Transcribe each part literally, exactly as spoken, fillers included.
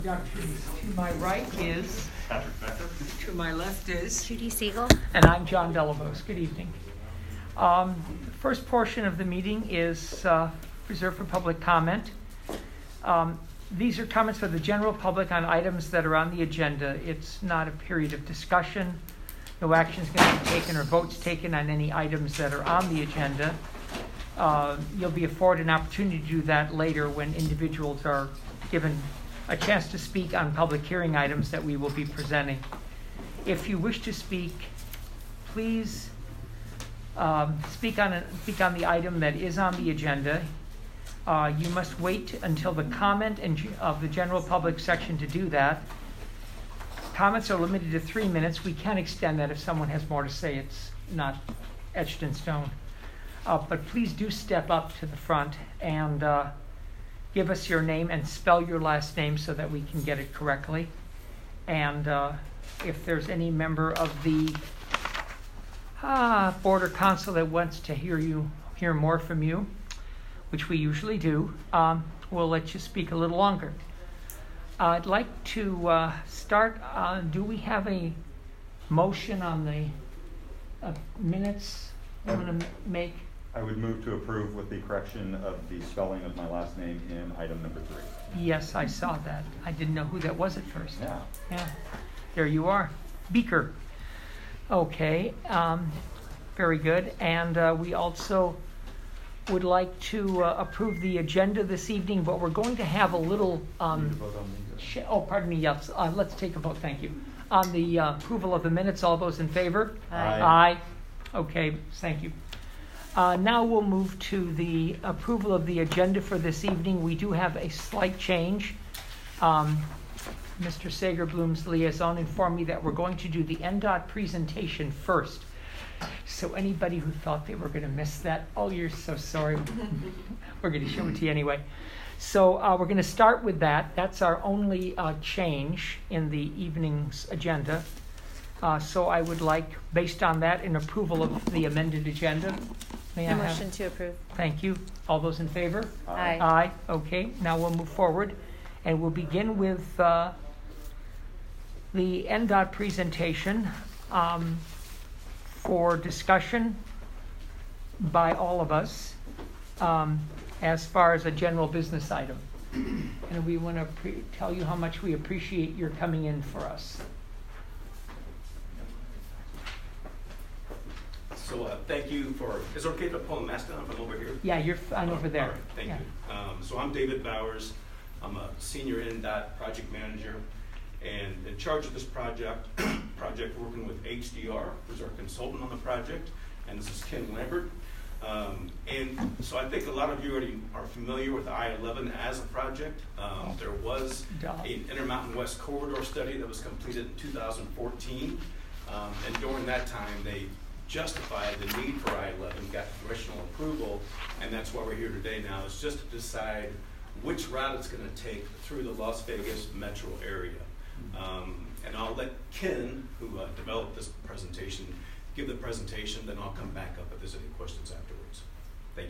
Introductions. To my right is Patrick Becker. To my left is Judy Siegel. And I'm John Delavos. Good evening. Um, the first portion of the meeting is uh, reserved for public comment. Um, these are comments for the general public on items that are on the agenda. It's not a period of discussion. No action is going to be taken or votes taken on any items that are on the agenda. Uh, you'll be afforded an opportunity to do that later when individuals are given a chance to speak on public hearing items that we will be presenting. If you wish to speak, please um, speak on a, speak on the item that is on the agenda. Uh, you must wait until the comment and of the general public section to do that. Comments are limited to three minutes. We can extend that if someone has more to say. It's not etched in stone. Uh, but please do step up to the front and uh, give us your name and spell your last name so that we can get it correctly. And uh, if there's any member of the ah, Board or Council that wants to hear you, hear more from you, which we usually do, um, we'll let you speak a little longer. Uh, I'd like to uh, start. Uh, do we have a motion on the uh, minutes I want to make? I would move to approve with the correction of the spelling of my last name in item number three. Yes, I saw that. I didn't know who that was at first. Yeah. Yeah. There you are. Beaker. Okay. Um, very good. And uh, we also would like to uh, approve the agenda this evening, but we're going to have a little... Um, Need to vote on these? sh- oh, pardon me. Yes. Uh, let's take a vote. Thank you. On the uh, approval of the minutes, all those in favor? Aye. Aye. Okay. Thank you. Uh, now we'll move to the approval of the agenda for this evening. We do have a slight change. Um, Mister Sagerblum's liaison informed me that we're going to do the N DOT presentation first. So anybody who thought they were going to miss that, oh, you're so sorry. We're going to show it to you anyway. So uh, we're going to start with that. That's our only uh, change in the evening's agenda. Uh, so I would like, based on that, an approval of the amended agenda. May I A have- motion to approve. Thank you. All those in favor? Aye. Aye. Okay. Now we'll move forward, and we'll begin with uh, the N DOT presentation um, for discussion by all of us um, as far as a general business item. And we want to pre- tell you how much we appreciate your coming in for us. So uh, thank you for, is it okay to pull the mask down if I'm over here? Yeah, you're fine over there. All right, thank Yeah. you. Um, so I'm David Bowers. I'm a senior N DOT project manager and in charge of this project, project working with H D R, who's our consultant on the project, and this is Ken Lambert. Um, and so I think a lot of you already are familiar with I eleven as a project. Um, there was an Intermountain West Corridor study that was completed in two thousand fourteen, um, and during that time they justified the need for I eleven, got congressional approval, and that's why we're here today now, is just to decide which route it's going to take through the Las Vegas metro area. Um, and I'll let Ken, who uh, developed this presentation, give the presentation, then I'll come back up if there's any questions afterwards. Thank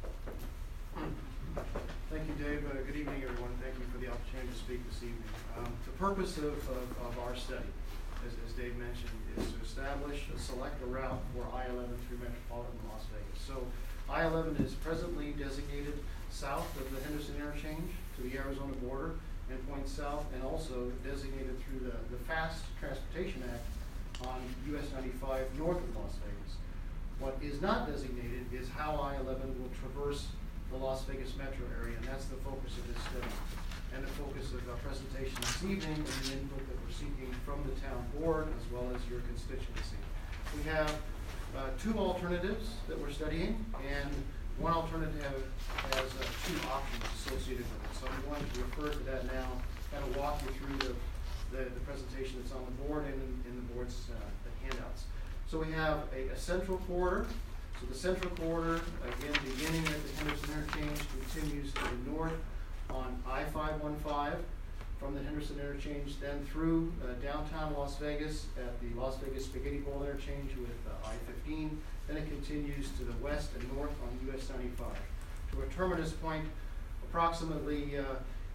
you. Thank you, Dave. Uh, good evening, everyone. Thank you for the opportunity to speak this evening. Um, the purpose of, of, of our study, as, as Dave mentioned, is to establish and select a route for I eleven through metropolitan Las Vegas. So I eleven is presently designated south of the Henderson interchange to the Arizona border and points south, and also designated through the, the Fast Transportation Act on U S ninety-five north of Las Vegas. What is not designated is how I eleven will traverse the Las Vegas metro area, and that's the focus of this study. And the focus of our presentation this evening and the input that we're seeking from the town board as well as your constituency. We have uh, two alternatives that we're studying, and one alternative has uh, two options associated with it. So I'm going to refer to that now, kind of walk you through the, the, the presentation that's on the board and in, in the board's uh, the handouts. So we have a, a central corridor. So the central corridor, again, beginning at the Henderson interchange, continues to the north on I five one five from the Henderson interchange, then through uh, downtown Las Vegas at the Las Vegas Spaghetti Bowl interchange with uh, I fifteen. Then it continues to the west and north on U S ninety-five to a terminus point approximately uh,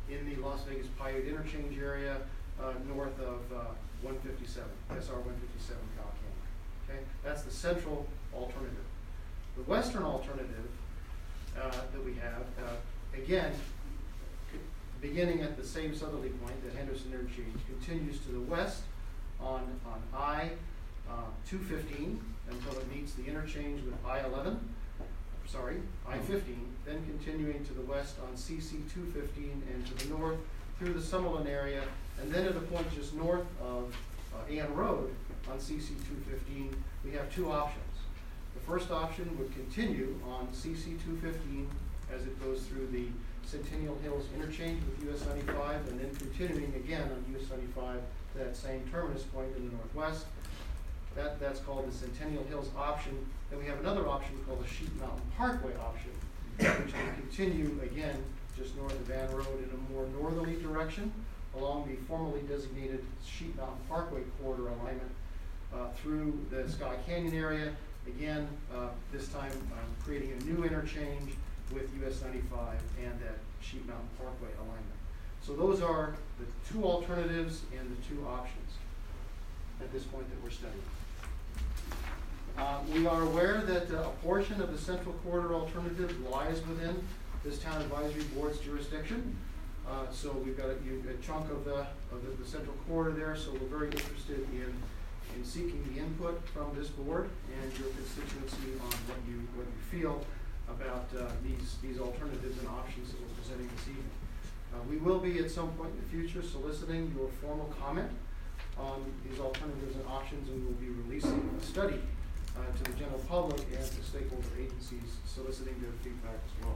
in the Las Vegas Paiute interchange area uh, north of uh, one fifty-seven, S R one fifty-seven Kyle Canyon. Okay, that's the central alternative. The western alternative uh, that we have, uh, again, beginning at the same southerly point, the Henderson interchange, continues to the west on, on I two fifteen until it meets the interchange with I eleven, sorry, I fifteen, then continuing to the west on C C two fifteen and to the north through the Summerlin area, and then at a point just north of uh, Ann Road on C C two fifteen, we have two options. The first option would continue on C C two fifteen as it goes through the Centennial Hills interchange with U S ninety-five, and then continuing again on U S ninety-five to that same terminus point in the northwest. That, that's called the Centennial Hills option. Then we have another option called the Sheep Mountain Parkway option, which will continue again just north of Van Road in a more northerly direction along the formerly designated Sheep Mountain Parkway corridor alignment uh, through the Sky Canyon area. Again, uh, this time um, creating a new interchange with U S ninety-five and that Sheep Mountain Parkway alignment. So those are the two alternatives and the two options at this point that we're studying. Uh, we are aware that uh, a portion of the Central Corridor alternative lies within this Town Advisory Board's jurisdiction. Uh, so we've got a, you, a chunk of the of the, the Central Corridor there. So we're very interested in in seeking the input from this board and your constituency on what you what you feel about uh, these these alternatives and options that we're presenting this evening. Uh, we will be at some point in the future soliciting your formal comment on these alternatives and options, and we'll be releasing a study uh, to the general public and to stakeholder agencies, soliciting their feedback as well.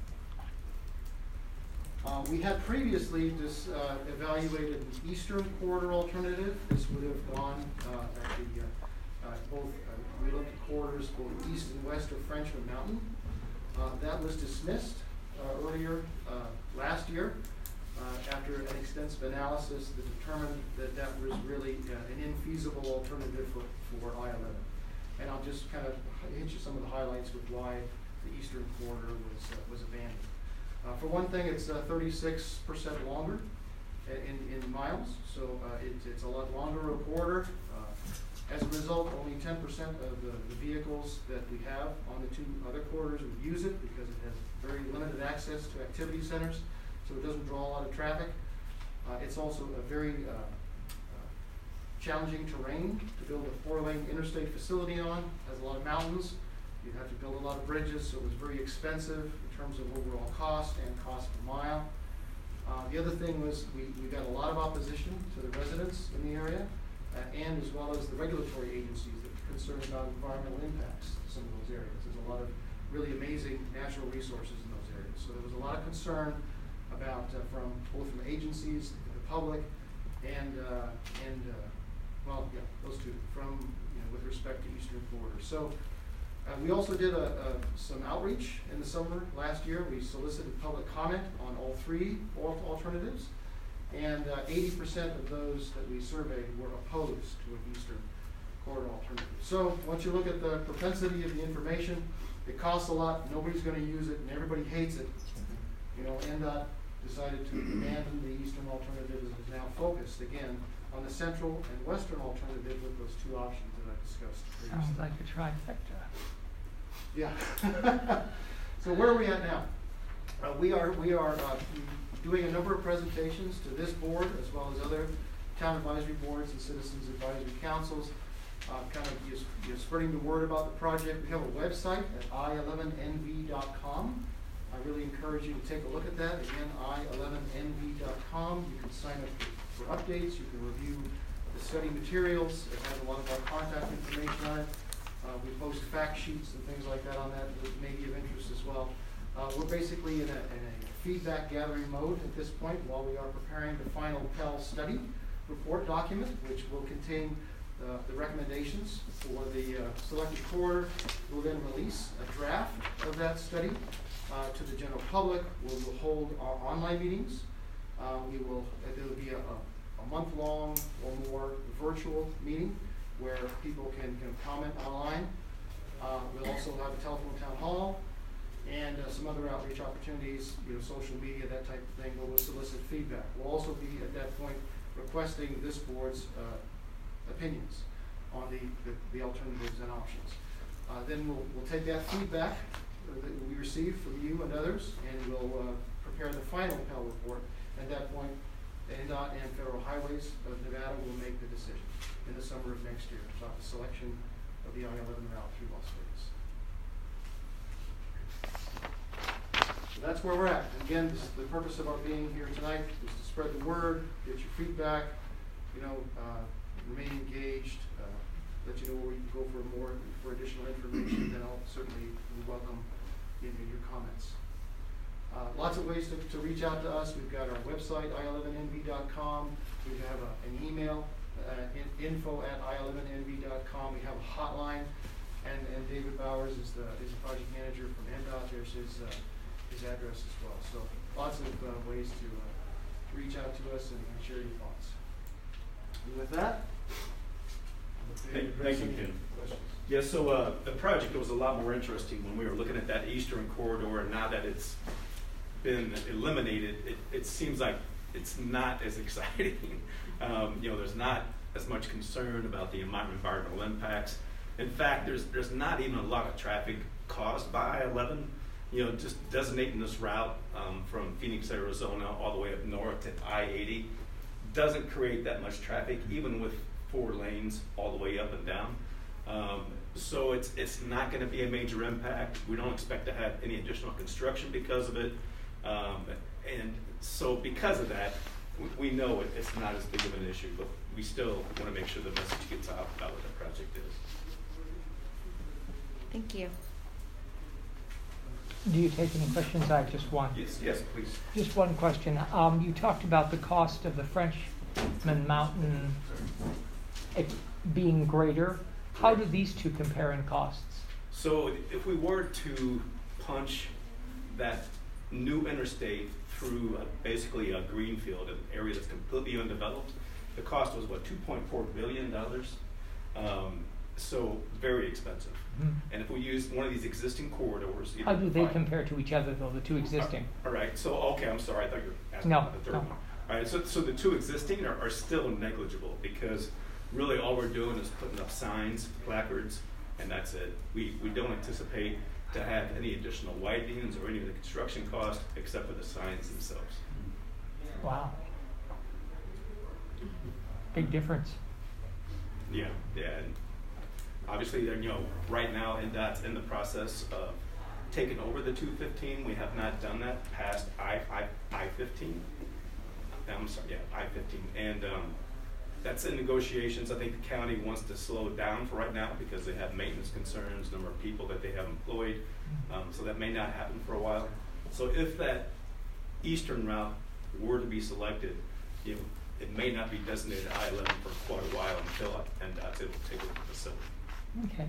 Uh, we had previously just uh, evaluated the Eastern Corridor alternative. This would have gone uh, at the uh, uh, both. Uh, we looked at corridors both east and west of Frenchman Mountain. Uh, that was dismissed uh, earlier uh, last year uh, after an extensive analysis that determined that that was really uh, an infeasible alternative for, for I eleven. And I'll just kind of hit you some of the highlights with why the Eastern Corridor was uh, was abandoned. Uh, for one thing, it's uh, thirty-six percent longer in, in miles, so uh, it, it's a lot longer a corridor. Uh, as a result, only ten percent of the, the vehicles that we have on the two other corridors would use it because it has very limited access to activity centers, so it doesn't draw a lot of traffic. Uh, it's also a very uh, uh, challenging terrain to build a four-lane interstate facility on. It has a lot of mountains. You'd have to build a lot of bridges, so it was very expensive in terms of overall cost and cost per mile. Uh, the other thing was we, we got a lot of opposition to the residents in the area, uh, and as well as the regulatory agencies that are concerned about environmental impacts in some of those areas. There's a lot of really amazing natural resources in those areas. So there was a lot of concern about uh, from both from agencies, the public, and uh, and uh, well, yeah, those two from you know with respect to Eastern Corridor. So. Uh, we also did a, a, some outreach in the summer last year. We solicited public comment on all three alternatives, and eighty percent uh, of those that we surveyed were opposed to an Eastern Corridor alternative. So once you look at the propensity of the information, it costs a lot, nobody's going to use it, and everybody hates it. You know, N D O T decided to abandon the Eastern alternative and is now focused again on the central and western alternative with those two options that I discussed previously. Sounds like a trifecta. Yeah. So where are we at now? Uh, we are we are uh, doing a number of presentations to this board as well as other town advisory boards and citizens advisory councils, uh, kind of just, just spreading the word about the project. We have a website at i eleven N V dot com. I really encourage you to take a look at that. Again, i eleven N V dot com. You can sign up for, for updates. You can review the study materials. It has a lot of our contact information on it. Uh, we post fact sheets and things like that on that that may be of interest as well. Uh, we're basically in a, in a feedback gathering mode at this point while we are preparing the final Pell study report document, which will contain uh, the recommendations for the uh, selected corridor. We'll then release a draft of that study uh, to the general public. We will hold our online meetings. Uh, we will, there will be a, a month-long or more virtual meeting where people can, can comment online. Uh, we'll also have a telephone town hall, and uh, some other outreach opportunities, you know, social media, that type of thing, where we'll solicit feedback. We'll also be, at that point, requesting this board's uh, opinions on the, the, the alternatives and options. Uh, then we'll, we'll take that feedback uh, that we receive from you and others, and we'll uh, prepare the final Pell report. At that point, N DOT and Federal Highways of Nevada will make the decision in the summer of next year about the selection of the I eleven route through Las Vegas. So that's where we're at. And again, this is the purpose of our being here tonight is to spread the word, get your feedback, you know, uh, remain engaged, uh, let you know where you can go for more, for additional information. Then I'll certainly welcome you know, your comments. Uh, lots of ways to, to reach out to us. We've got our website, i eleven N V dot com. We have a, an email, uh, in, info at i eleven N V dot com. We have a hotline, and, and David Bowers is the is the project manager from N DOT. There's his uh, his address as well. So lots of uh, ways to, uh, to reach out to us and, and share your thoughts. And with that, Thank, thank you, Ken. questions. Yeah, so uh, the project was a lot more interesting when we were looking at that eastern corridor, and now that it's been eliminated, it, it seems like it's not as exciting. um, you know, there's not as much concern about the environmental impacts. In fact, there's there's not even a lot of traffic caused by I eleven. You know, just designating this route um, from Phoenix, Arizona, all the way up north to I eighty doesn't create that much traffic, even with four lanes all the way up and down. Um, so it's it's not going to be a major impact. We don't expect to have any additional construction because of it. Um, and so because of that, we, we know it, it's not as big of an issue, but we still want to make sure the message gets out about what the project is. Thank you. Do you take any questions? I have just one. Yes, yes, please. Just one question. Um, you talked about the cost of the Frenchman Mountain it being greater. How do these two compare in costs? So if we were to punch that new interstate through a, basically a greenfield, an area that's completely undeveloped, the cost was what, two point four billion dollars? Um, so very expensive. Mm-hmm. And if we use one of these existing corridors, How do they five- compare to each other, though, the two existing? All right, so, okay, I'm sorry, I thought you were asking No, about the third no. one. All right, so, so the two existing are, are still negligible because really all we're doing is putting up signs, placards, and that's it. We, we don't anticipate to have any additional widenings or any of the construction costs except for the signs themselves. Wow. Big difference. Yeah, yeah, and obviously, they're, you know, right now, N DOT's in the process of taking over the two fifteen. We have not done that past I, I, I fifteen. I'm sorry, yeah, I fifteen. And um, that's in negotiations. I think the county wants to slow it down for right now because they have maintenance concerns, number of people that they have employed. Um, so that may not happen for a while. So if that eastern route were to be selected, you know, it may not be designated I eleven for quite a while until N DOT's able to take over the facility. Okay.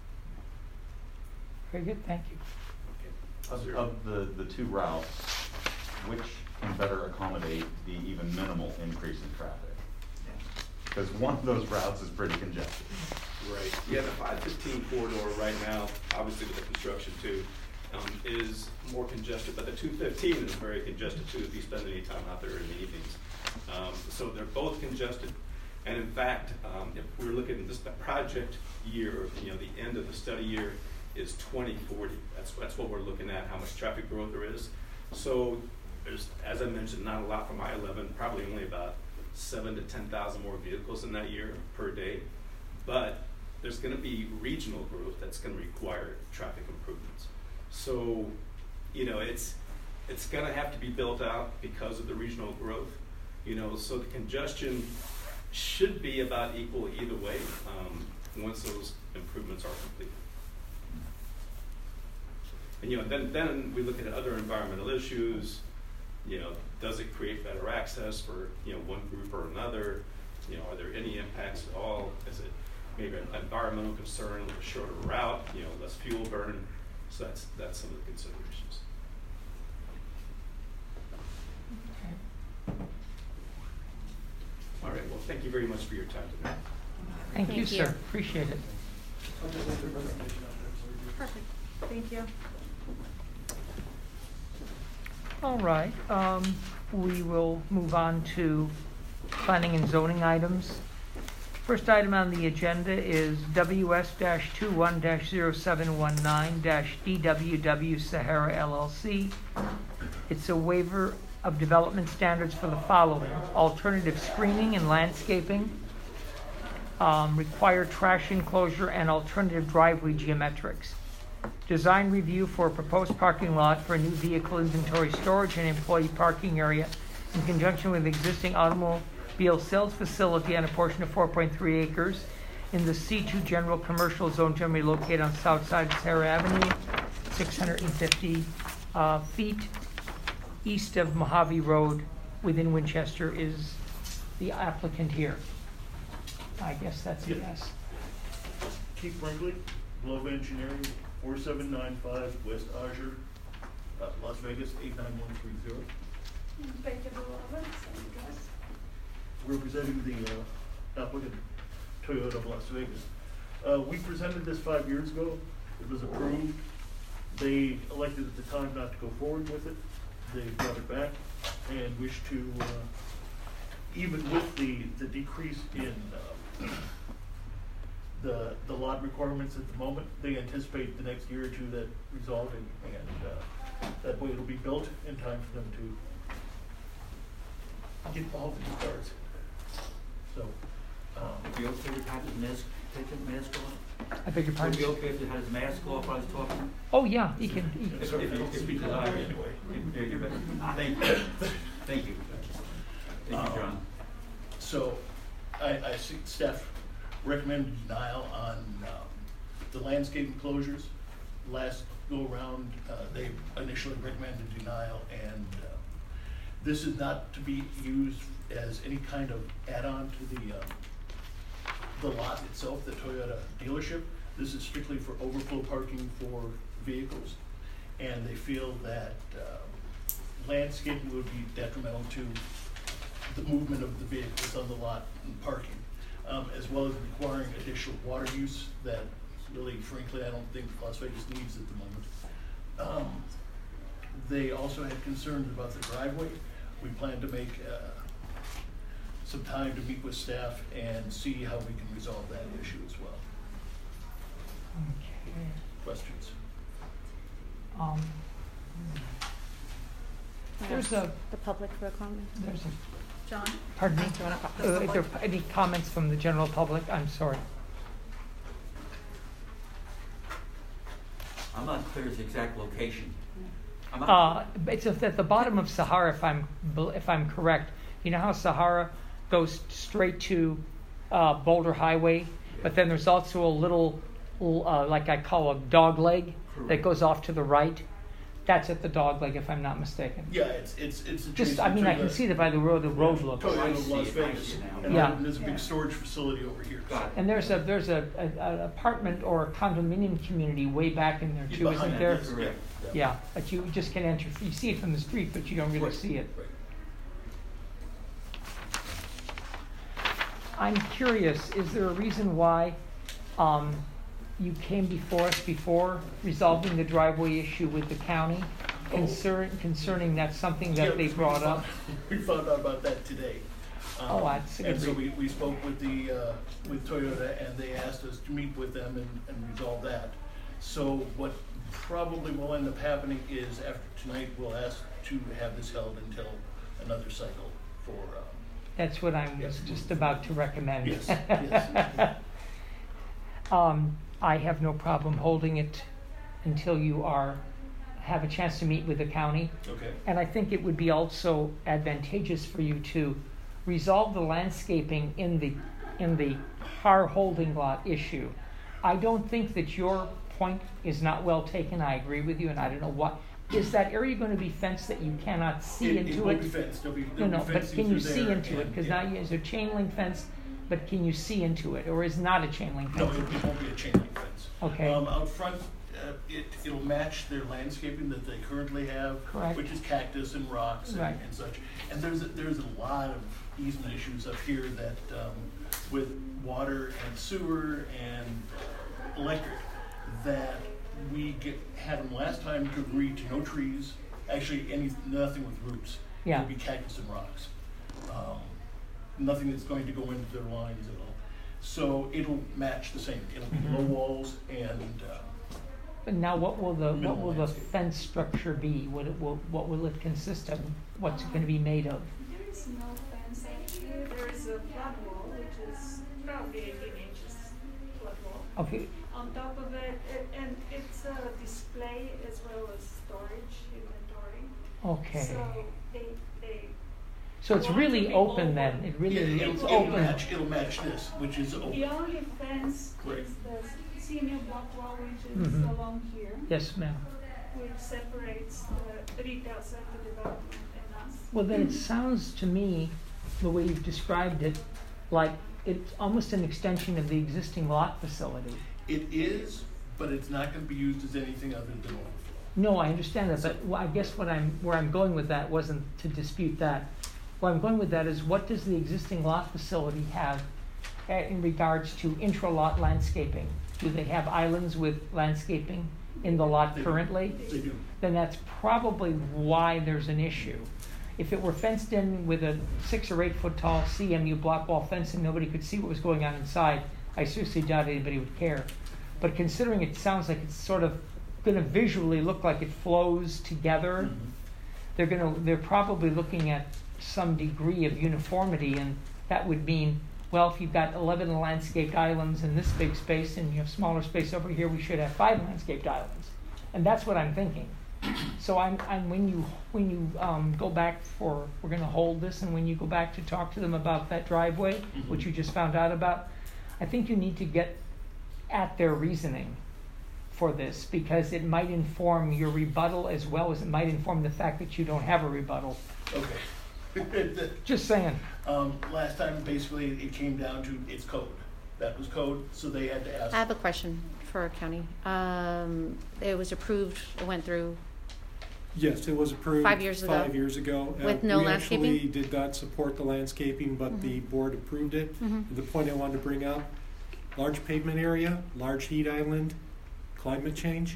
Very good, thank you. Of, of the, the two routes, which can better accommodate the even minimal increase in traffic? Because one of those routes is pretty congested. Right. Yeah, the five fifteen corridor right now, obviously with the construction too, um, is more congested, but the two fifteen is very congested too if you spend any time out there in the evenings. Um, so they're both congested. And in fact, um, if we're looking at this the project year, you know, the end of the study year is twenty forty. That's, that's what we're looking at, how much traffic growth there is. So there's, as I mentioned, not a lot from I eleven, probably only about seven to ten thousand more vehicles in that year per day. But there's going to be regional growth that's going to require traffic improvements. So, you know, it's it's going to have to be built out because of the regional growth. You know, so the congestion should be about equal either way um, once those improvements are completed. And you know, then then we look at other environmental issues. You know, does it create better access for you know one group or another? You know, are there any impacts at all? Is it maybe an environmental concern with a shorter route? You know, less fuel burn. So that's that's some of the considerations. Okay. All right. Well, thank you very much for your time today. Thank, Thank you, you. sir. Appreciate it. I'll just leave the presentation out there for you. Perfect. Thank you. All right, um, we will move on to planning and zoning items. First item on the agenda is W S twenty-one dash zero seven one nine dash D W W Sahara L L C. It's a waiver of development standards for the following: alternative screening and landscaping, um, required trash enclosure, and alternative driveway geometrics. Design review for a proposed parking lot for a new vehicle inventory storage and employee parking area in conjunction with existing automobile sales facility on a portion of four point three acres in the C two General Commercial Zone, generally located on south side of Sahara Avenue, six hundred fifty uh, feet east of Mojave Road within Winchester. Is the applicant here? I guess that's a yes. Keith Brinkley, Globe Engineering, four seven nine five West Azure, uh, Las Vegas, eight nine one three zero. Representing the uh, applicant, Toyota of Las Vegas. Uh, we presented this five years ago. It was approved. They elected at the time not to go forward with it. They brought it back and wish to, uh, even with the, the decrease in uh, the the lot requirements at the moment, they anticipate the next year or two that resolving, and uh, that way it'll be built in time for them to get all the starts. So, um, Would it be okay if he had his mask, take his mask off? I beg your Would pardon? it be okay if he had his mask off while he's talking? Oh, yeah, he can. He If, can. if, if, if he desired anyway. Here, you bet. Thank you. Thank you. Thank you, John. So, I, I see staff recommended denial on um, the landscape enclosures. Last go around, uh, they initially recommended denial, and uh, this is not to be used as any kind of add-on to the uh, the lot itself, the Toyota dealership. This is strictly for overflow parking for vehicles, and they feel that uh, landscaping would be detrimental to the movement of the vehicles on the lot and parking, um, as well as requiring additional water use that really, frankly, I don't think Las Vegas needs at the moment. Um, they also had concerns about the driveway. We plan to make uh, some time to meet with staff and see how we can resolve that issue as well. Okay. Questions? Um, there's a, The public for a comment. there's a, John? pardon me? Do you wanna co- Uh, If there are any comments from the general public, I'm sorry. I'm not clear as the exact location. I'm not, Uh, it's at the bottom of Sahara, if I'm, bel- if I'm correct. You know how Sahara goes straight to uh, Boulder Highway, but then there's also a little, little, uh, like I call a dog leg that Correct. goes off to the right. That's at the dog leg, if I'm not mistaken. Yeah, it's it's it's Just, I mean, I can see that by the road, the road looks. Toyota I of see Las it, I Vegas, see it now. and Yeah. then there's a big storage facility over here. Got it. And there's a there's a, a, an apartment or a condominium community way back in there too, Behind isn't that, there? yes, Correct. Yeah, but you just can enter. You see it from the street, but you don't really Right, see it. right. I'm curious, is there a reason why um, you came before us before resolving the driveway issue with the county? Concern, concerning that's something that Yeah, they we brought found- up? We found out about that today. Um, Oh, that's a good And so we, read. we spoke with the, uh, with Toyota, and they asked us to meet with them and, and resolve that. So what probably will end up happening is after tonight, we'll ask to have this held until another cycle for, um, That's what I was Yes. just about to recommend. yes, yes. Um, I have no problem holding it until you are, have a chance to meet with the county. Okay. And I think it would be also advantageous for you to resolve the landscaping in the, in the Har holding lot issue. I don't think that your point is not well taken. I agree with you, and I don't know what. Is that area going to be fenced that you cannot see It- into It will be fenced, there'll be, No, there'll no, be but fencing can you through see there, into it? and- Because now you- there's a chain link fence, but can you see into it, or is not a chain link No, fence? it it won't be a chain link fence. Okay. Um, out front, uh, it, it'll match their landscaping that they currently have. Correct. Which is cactus and rocks and, Right. and such. And there's, a- there's a lot of easement issues up here that, um, with water and sewer and electric, that we get, had them last time to agree to no trees actually any, nothing with roots. Yeah. It'll be cactus and rocks. Um, nothing that's going to go into their lines at all. So it'll match the same. It'll be Mhm. low walls and, uh, But now what will the, what Minimal will the landscape. fence structure be? What it will, what will it consist of? What's it gonna be made of? There is no fence actually. There is a flat wall, which is probably eighteen inches flat wall. Okay, On top of it, it and it's a display as well as storage inventory. okay. So they they. So it's want to really be open then? open. It really, yeah, it's it'll, it'll open? match, it'll match this, which is The open. only fence Right. is the senior block wall, which is Mhm. along here, Yes, ma'am. which separates the retail center development and us. Well, then it sounds to me, the way you've described it, like it's almost an extension of the existing lot facility. It is, but it's not gonna be used as anything other than overflow. No, I understand that, but wh- I guess what I'm, where I'm going with that wasn't to dispute that. Where I'm going with that is what does the existing lot facility have uh, in regards to intra-lot landscaping? Do they have islands with landscaping in the lot They do. currently? They do. Then that's probably why there's an issue. If it were fenced in with a six or eight foot tall C M U block wall fence and nobody could see what was going on inside, I seriously doubt anybody would care. But considering it sounds like it's sort of gonna visually look like it flows together, Mhm. they're gonna, they're probably looking at some degree of uniformity, and that would mean, well, if you've got eleven landscaped islands in this big space and you have smaller space over here, we should have five landscaped islands. And that's what I'm thinking. So I'm, I'm, when you, when you, um, go back for, we're gonna hold this, and when you go back to talk to them about that driveway, Mhm. which you just found out about, I think you need to get at their reasoning for this, because it might inform your rebuttal as well as it might inform the fact that you don't have a rebuttal. Okay. Just saying. Um, last time, basically, it came down to it's code. That was code, so they had to ask. I have a question for county. Um, it was approved, it went through, Yes, it was approved. Five years ago? Five years ago. Uh, With no landscaping? We actually did not support the landscaping, but the Mhm. board approved it. Mhm. The point I wanted to bring up, large pavement area, large heat island, climate change,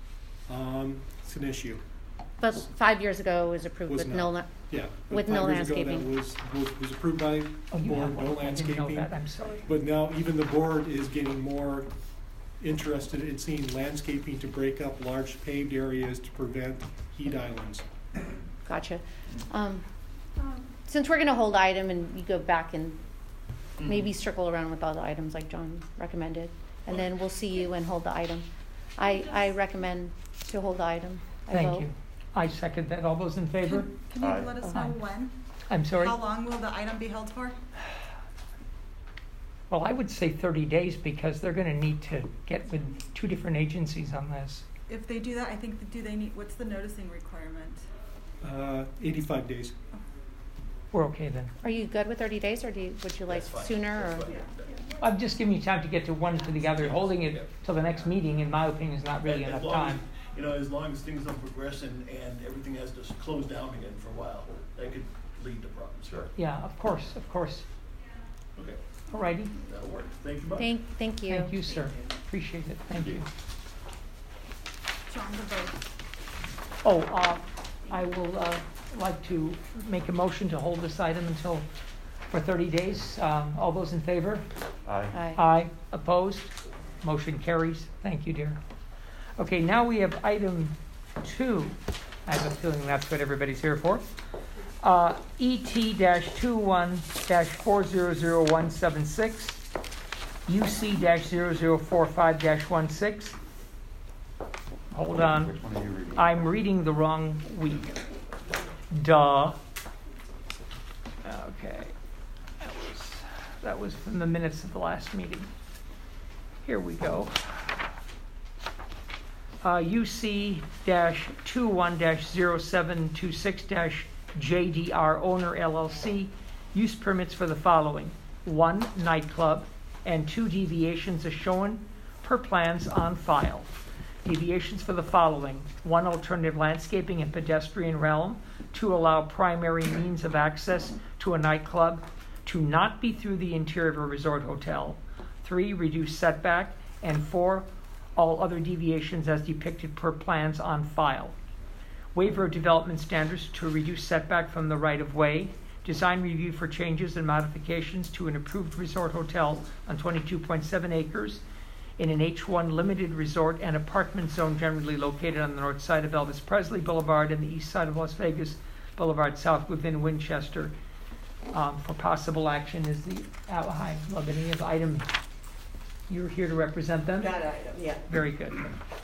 um, it's an issue. but five years ago it was approved Was with no, not. la- Yeah. but With no five years ago, landscaping. That was, was, was approved by the Oh, you have board, one. no I didn't know landscaping. that, I'm sorry. But now even the board is getting more interested in seeing landscaping to break up large paved areas to prevent heat islands. gotcha. Um, Um, since we're gonna hold item and you go back and Mhm. maybe circle around with all the items like John recommended, and then we'll see you and hold the item. I, I recommend to hold the item. I Thank vote. you. I second that. All those in favor? Can you Aye. let us Aye. know when? I'm sorry? How long will the item be held for? Well, I would say thirty days, because they're gonna need to get with two different agencies on this. If they do that, I think, do they need, what's the noticing requirement? Uh, eighty-five days. We're okay then. Are you good with thirty days, or do you, would you like That's fine. sooner, That's or? fine. I'm just giving you time to get to one to the other. Holding it till the next meeting, in my opinion, is not really As- as enough long as- time. You know, as long as things don't progress and, and everything has to s- close down again for a while, that could lead to problems. Sure. Yeah, of course, of course. Okay, Alrighty. that'll work. Thank you much. Thank, thank you. Thank you, sir. Appreciate it. Thank you. John, the vote. Oh, uh, I will, uh, like to make a motion to hold this item until, for thirty days. Um, all those in favor? Aye. Aye. Aye. Opposed? Motion carries. Thank you, dear. Okay, now we have item two. I have a feeling that's what everybody's here for. Uh, E T two one four zero zero one seven six, U C zero zero four five one six. Hold on. Which one are you reading? I'm reading the wrong week. Duh. Okay. That was, that was from the minutes of the last meeting. Here we go. Uh, U C two one zero seven two six J D R Owner L L C. Use permits for the following. One nightclub and two deviations are shown per plans on file. Deviations for the following. One, alternative landscaping and pedestrian realm to allow primary means of access to a nightclub to not be through the interior of a resort hotel. Three, reduce setback. And four, all other deviations as depicted per plans on file. waiver of development standards to reduce setback from the right-of-way, design review for changes and modifications to an approved resort hotel on twenty-two point seven acres in an H one limited resort and apartment zone generally located on the north side of Elvis Presley Boulevard and the east side of Las Vegas Boulevard South within Winchester. Um, for possible action is the, uh, hi, Lavinia, the item, you're here to represent them? That item, yeah. Very good.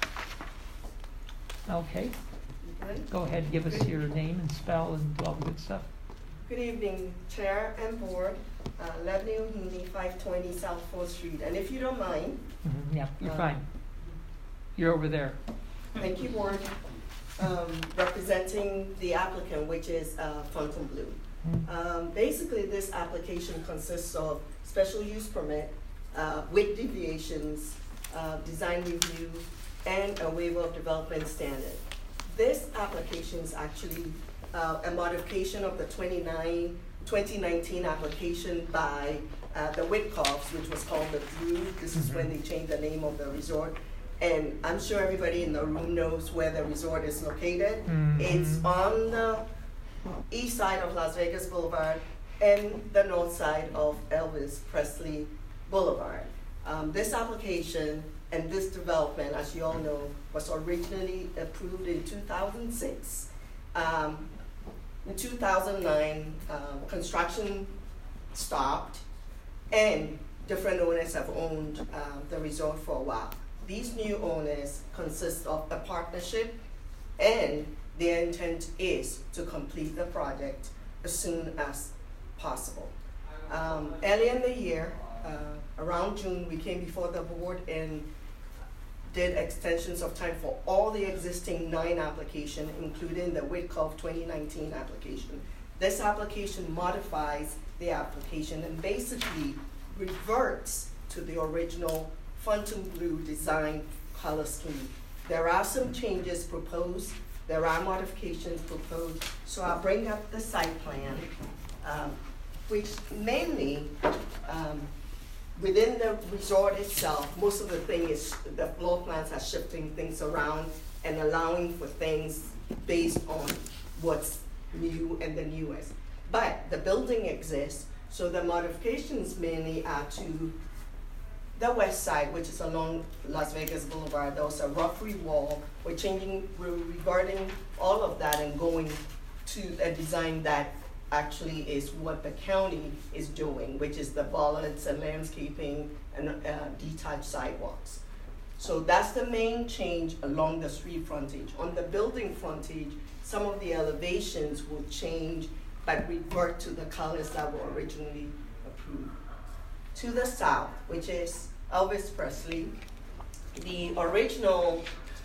Okay. Good. Go ahead, give us your name and spell and all the good stuff. Good evening, Chair and Board. Uh, Lavinia Heaney, five twenty South fourth Street. And if you don't mind. Mm-hmm. Yeah, you're uh, fine. You're over there. Thank you, Board. Um, representing the applicant, which is uh, Fontainebleau. Mm-hmm. Um, basically, this application consists of special use permit uh, with deviations, uh, design review, and a waiver of development standard. This application is actually uh, a modification of the twenty nineteen application by uh, the Whitcoffs, which was called the Drew. This is when they changed the name of the resort. And I'm sure everybody in the room knows where the resort is located. Mm-hmm. It's on the east side of Las Vegas Boulevard and the north side of Elvis Presley Boulevard. Um, this application and this development, as you all know, was originally approved in two thousand six. Um, in two thousand nine, um, construction stopped, and different owners have owned uh, the resort for a while. These new owners consist of a partnership, and their intent is to complete the project as soon as possible. Um, earlier in the year, uh, around June, we came before the board and did extensions of time for all the existing nine applications, including the Whitcoff twenty nineteen application. This application modifies the application and basically reverts to the original Fontainebleau design color scheme. There are some changes proposed. There are modifications proposed. So I'll bring up the site plan, um, which mainly, um, within the resort itself, most of the thing is, the floor plans are shifting things around and allowing for things based on what's new and the newest. But the building exists, so the modifications mainly are to the west side, which is along Las Vegas Boulevard. There was a roof wall. We're changing, we're regarding all of that and going to a design that actually is what the county is doing, which is the bollards and landscaping and uh, detached sidewalks. So that's the main change along the street frontage. On the building frontage, some of the elevations will change, but revert to the colors that were originally approved. To the south, which is Elvis Presley, the original,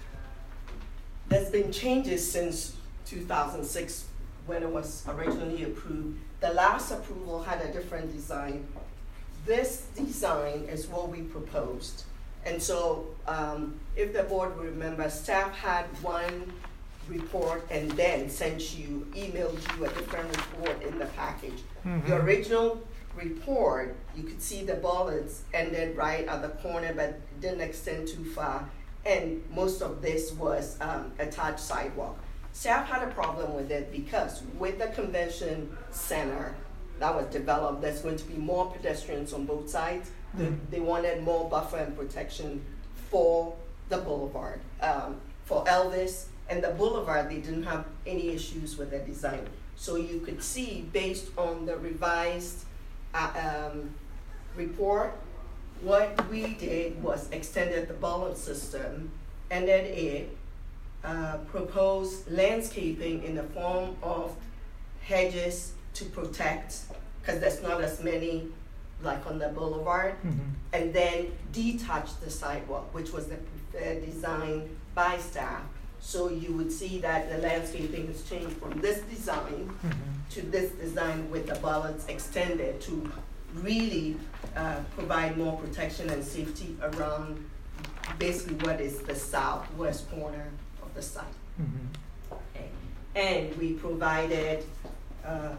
there's been changes since two thousand six when it was originally approved. The last approval had a different design. This design is what we proposed. And so um, if the board will remember, staff had one report and then sent you, emailed you a different report in the package. Mm-hmm. The original report, you could see the bollards ended right at the corner, but didn't extend too far. And most of this was um, attached sidewalk. Staff had a problem with it because with the convention center that was developed, there's going to be more pedestrians on both sides. Mm-hmm. They, they wanted more buffer and protection for the boulevard. Um, for Elvis and the boulevard, they didn't have any issues with the design. So you could see, based on the revised uh, um, report, what we did was extended the bollard system, and then it uh, proposed landscaping in the form of hedges to protect, because there's not as many like on the boulevard, mm-hmm. and then detach the sidewalk, which was the preferred design by staff. So you would see that the landscaping has changed from this design mm-hmm. to this design with the bollards extended to really uh, provide more protection and safety around basically what is the southwest corner of the site. Mm-hmm. Okay. And we provided uh,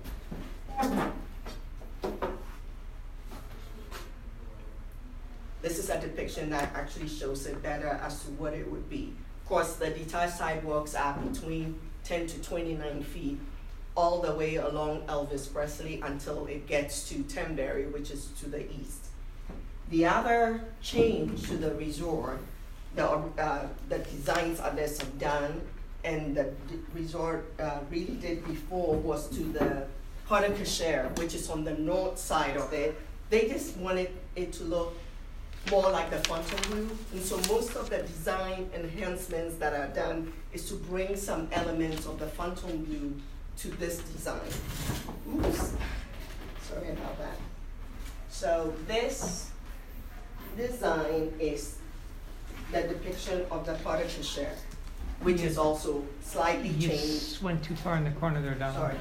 the this is a depiction that actually shows it better as to what it would be. Of course, the detached sidewalks are between ten to twenty-nine feet all the way along Elvis Presley until it gets to Tenbury, which is to the east. The other change to the resort, the, uh, the designs others have done and the d- resort uh, really did before was to the Porte Cochere, which is on the north side of it. They just wanted it to look more like the Fontainebleau. And so most of the design enhancements that are done is to bring some elements of the Fontainebleau to this design. Oops, sorry about that. So this design is the depiction of the Porte Cochere, which is also slightly You changed. s- went too far in the corner there, Donald. Sorry.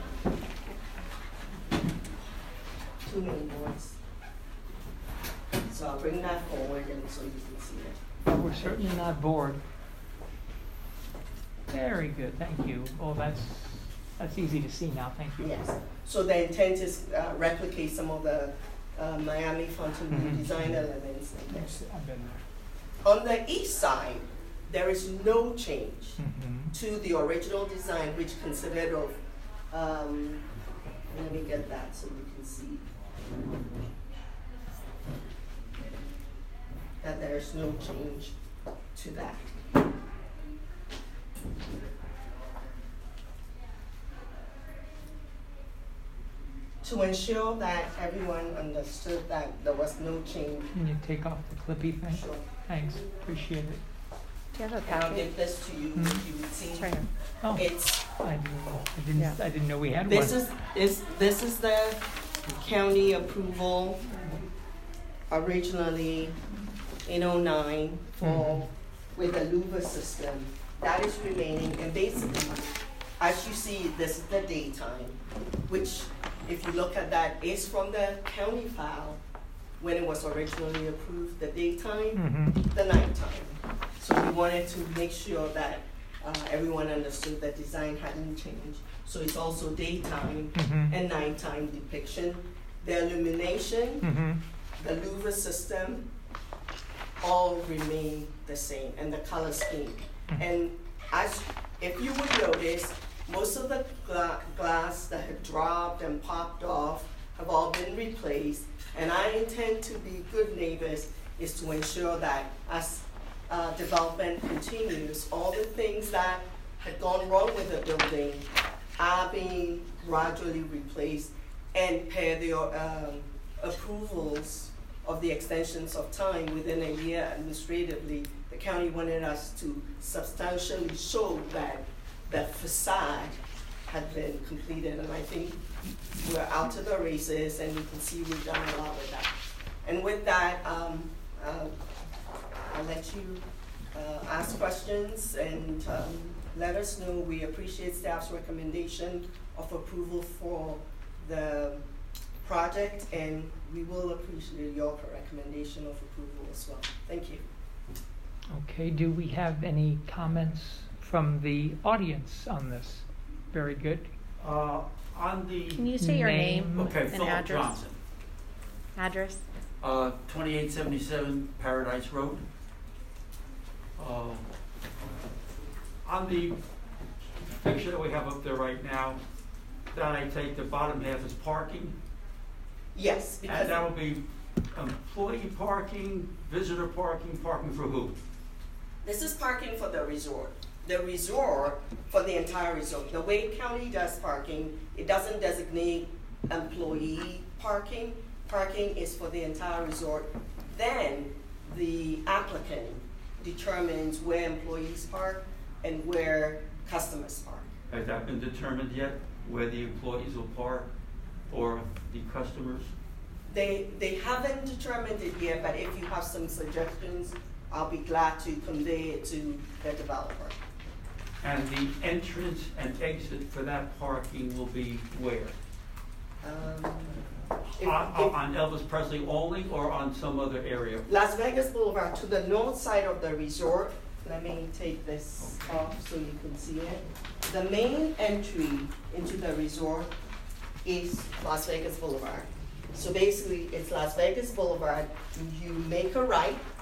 Too many boards. So I'll bring that forward and so you can see it. But we're certainly not bored. Very good, thank you. Oh, that's, that's easy to see now, thank you. Yes. So the intent is uh, replicate some of the uh, Miami Fontainebleau Mhm. design elements in there. Yes, I've been there. On the east side, there is no change Mhm. to the original design, which considered of, um, let me get that so you can see. That there's no change to that. To ensure that everyone understood that there was no change. Can you take off the clippy thing? Sure. Thanks, appreciate it. Do you have a And I'll packet? give this to you, Mhm. you would see. It's right here. Oh, It's, I didn't, I didn't, Yeah. I didn't know we had one. this is, is, this is the county approval originally in oh nine for, with the louver system. That is remaining, and basically, as you see, this is the daytime, which, if you look at that, is from the county file when it was originally approved, the daytime, Mhm. the nighttime. So we wanted to make sure that uh, everyone understood that design hadn't changed. So it's also daytime Mhm. and nighttime depiction. The illumination, Mhm. the louver system, all remain the same, and the color scheme. And as, if you would notice, most of the gla- glass that had dropped and popped off have all been replaced. And I intend to be good neighbors is to ensure that as uh, development continues, all the things that had gone wrong with the building are being gradually replaced, and per the um, approvals of the extensions of time within a year administratively, the county wanted us to substantially show that the facade had been completed, and I think we're out to the races, and you can see we've done a lot with that. And with that, um, uh, I'll let you uh, ask questions and um, let us know. We appreciate staff's recommendation of approval for the project, and we will appreciate your recommendation of approval as well. Thank you. Okay, do we have any comments from the audience on this? Very good. Uh, on the, Can you say your name Name. okay, and Philip address? Johnson, Address? uh, twenty-eight seventy-seven Paradise Road. Uh, on the picture that we have up there right now, that I take the bottom half is parking, Yes, and because that will be employee parking, visitor parking, parking for who? this is parking for the resort. The resort, for the entire resort. The way county does parking, it doesn't designate employee parking. Parking is for the entire resort. Then the applicant determines where employees park and where customers park. Has that been determined yet, where the employees will park or the customers? They, they haven't determined it yet, but if you have some suggestions, I'll be glad to convey it to the developer. And the entrance and exit for that parking will be where? Um, if- On, if- on Elvis Presley only or on some other area? Las Vegas Boulevard, to the north side of the resort. Let me take this off so you can see it. The main entry into the resort is Las Vegas Boulevard. So basically, it's Las Vegas Boulevard. You make a right,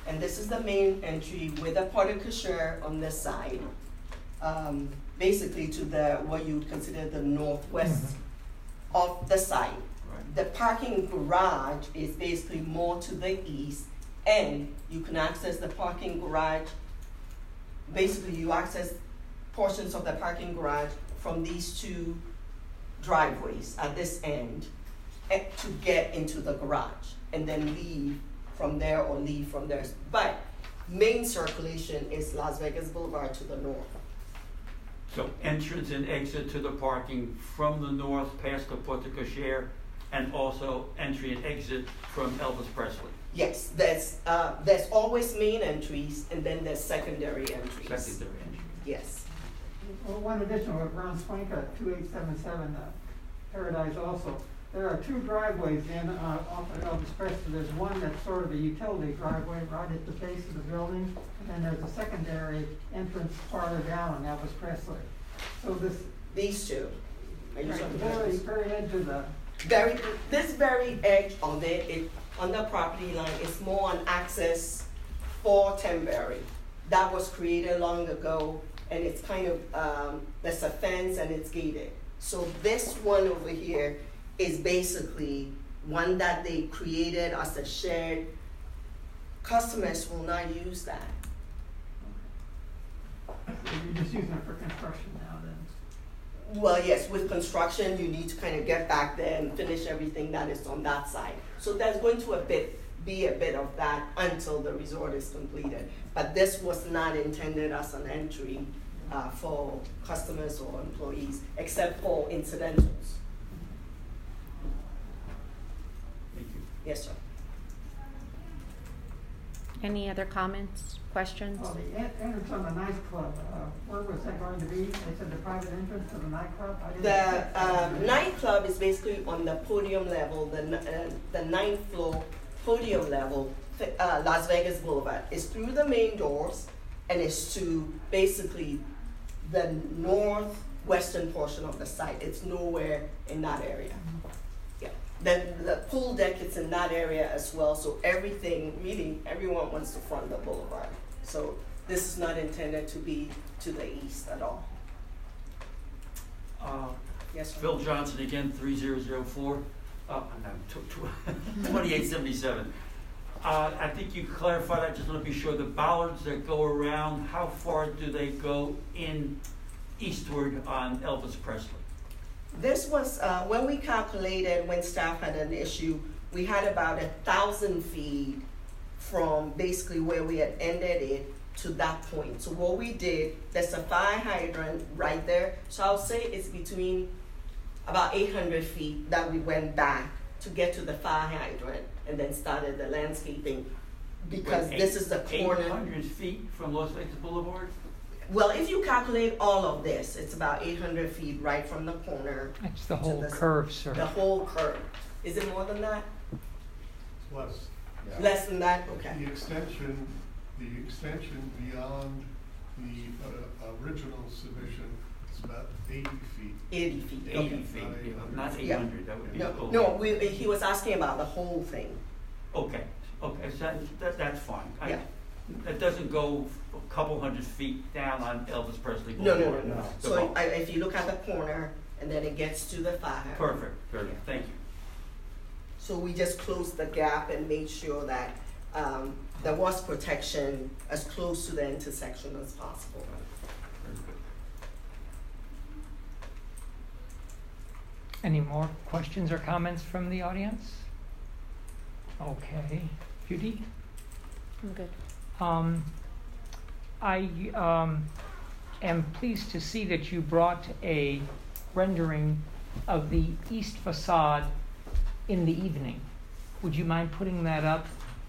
And this is the main entry with a porte cochere on this side, um, basically to the, what you would consider the northwest of the site. Right. The parking garage is basically more to the east, and you can access the parking garage, basically you access portions of the parking garage from these two driveways at this end eh, to get into the garage, and then leave from there or leave from there. But main circulation is Las Vegas Boulevard to the north. So entrance and exit to the parking from the north past the porte cochere, and also entry and exit from Elvis Presley. Yes, there's, uh, there's always main entries, and then there's secondary entries. Secondary entry. Yes. Well, one additional with Ron Swanka, two eight seven seven, uh, Paradise also. There are two driveways in, uh, off of Elvis Presley. There's one that's sort of a utility driveway right at the base of the building, and then there's a secondary entrance farther down on Elvis Presley. So this, These two. Are you right, talking very, about this? very edge of the, Very, this very edge of it, it, on the property line, is more on access for Tenberry. That was created long ago, and it's kind of, um, there's a fence and it's gated. So this one over here is basically one that they created as a shared. Customers will not use that. you're just using it for construction now then. Well, yes, with construction, you need to kind of get back there and finish everything that is on that side. So there's going to a bit, be a bit of that until the resort is completed. But this was not intended as an entry uh, for customers or employees, except for incidentals. Thank you. Yes, sir. Any other comments, questions? Well, the en- entrance on the nightclub, uh, where was that going to be? They said the private entrance to the nightclub? I didn't The catch that. um, nightclub is basically on the podium level, the, n- uh, the ninth floor podium level, uh, Las Vegas Boulevard. It's through the main doors, and it's to basically the northwestern portion of the site. It's nowhere in that area. Yeah, the, the pool deck is in that area as well, so everything, really, everyone wants to front the boulevard. So this is not intended to be to the east at all. Uh, Yes, sir. Phil Johnson again, three zero zero four, uh, no, tw- tw- twenty-eight seventy-seven. Uh, I think you clarified, I just want to be sure, the bollards that go around, how far do they go in eastward on Elvis Presley? This was, uh, when we calculated, when staff had an issue, we had about a thousand feet from basically where we had ended it to that point. So what we did, there's a fire hydrant right there. So I'll say it's between about eight hundred feet that we went back to get to the fire hydrant and then started the landscaping, because Wait, this is the corner. eight hundred feet from Las Vegas Boulevard? Well, if you calculate all of this, it's about eight hundred feet right from the corner. It's the to whole the- curve, sir. The whole curve. Is it more than that? Less. Less than that? Okay. The extension, the extension beyond the uh, original submission is about eighty feet. eighty feet. eighty Okay. feet, Not eight hundred. not eight Yeah. hundred, that would be. No, over. no, we, he was asking about the whole thing. Okay, okay, so that, that, that's fine. I- Yeah. It doesn't go a couple hundred feet down on Elvis Presley No, Boulevard. no, no, no. The So bump. I, if you look at the corner and then it gets to the fire. Perfect, perfect, Yeah. thank you. So we just closed the gap and made sure that, um, there was protection as close to the intersection as possible. Very good. Any more questions or comments from the audience? Okay. Judy? I'm good. Um, I um, am pleased to see that you brought a rendering of the east facade in the evening. Would you mind putting that up?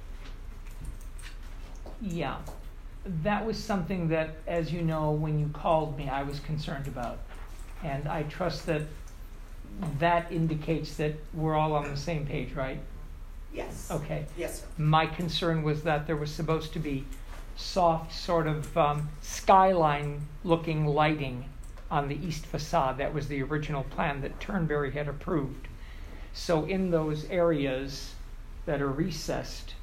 Yeah. That was something that, as you know, when you called me, I was concerned about. And I trust that that indicates that we're all on the same page, right? Yes. Okay. Yes, sir. My concern was that there was supposed to be soft sort of um, skyline-looking lighting on the east facade. That was the original plan that Turnberry had approved. So in those areas that are recessed,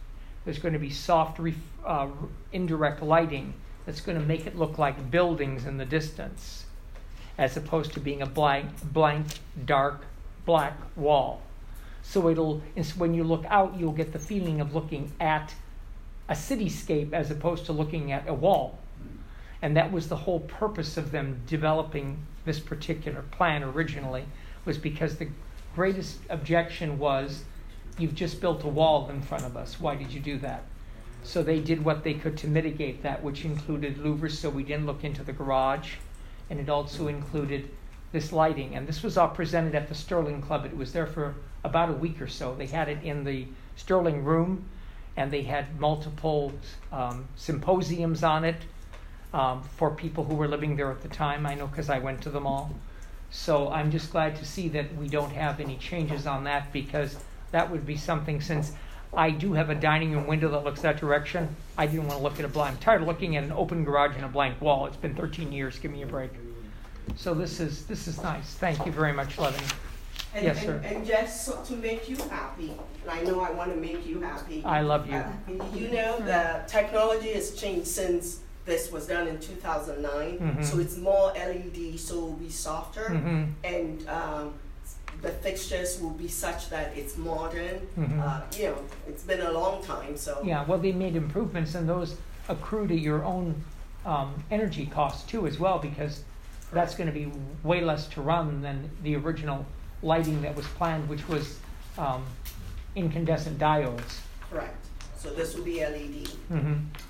There's going to be soft, ref, uh, indirect lighting that's going to make it look like buildings in the distance, as opposed to being a blank, blank, dark, black wall. So it'll, it's when you look out, you'll get the feeling of looking at a cityscape as opposed to looking at a wall. And that was the whole purpose of them developing this particular plan originally, was because the greatest objection was, you've just built a wall in front of us. Why did you do that? So they did what they could to mitigate that, which included louvers so we didn't look into the garage, and it also included this lighting. And this was all presented at the Sterling Club. It was there for about a week or so. They had it in the Sterling room, and they had multiple um, symposiums on it um, for people who were living there at the time. I know because I went to them all. So I'm just glad to see that we don't have any changes on that, because that would be something, since I do have a dining room window that looks that direction. I didn't want to look at a blank. I'm tired of looking at an open garage and a blank wall. It's been thirteen years. Give me a break. So this is this is nice. Thank you very much, Levin. And, Yes, and, sir. and just so to make you happy, and I know I want to make you happy. I love you. Uh, you know, the technology has changed since this was done in two thousand nine. Mhm. So it's more L E D, so it will be softer, Mhm. and um, the fixtures will be such that it's modern. Mhm. Uh, you know, it's been a long time, so. Yeah, well, they made improvements, and those accrue to your own um, energy costs too, as well, because that's going to be way less to run than the original lighting that was planned, which was um, incandescent diodes. Correct. So this will be L E D. Mm-hmm.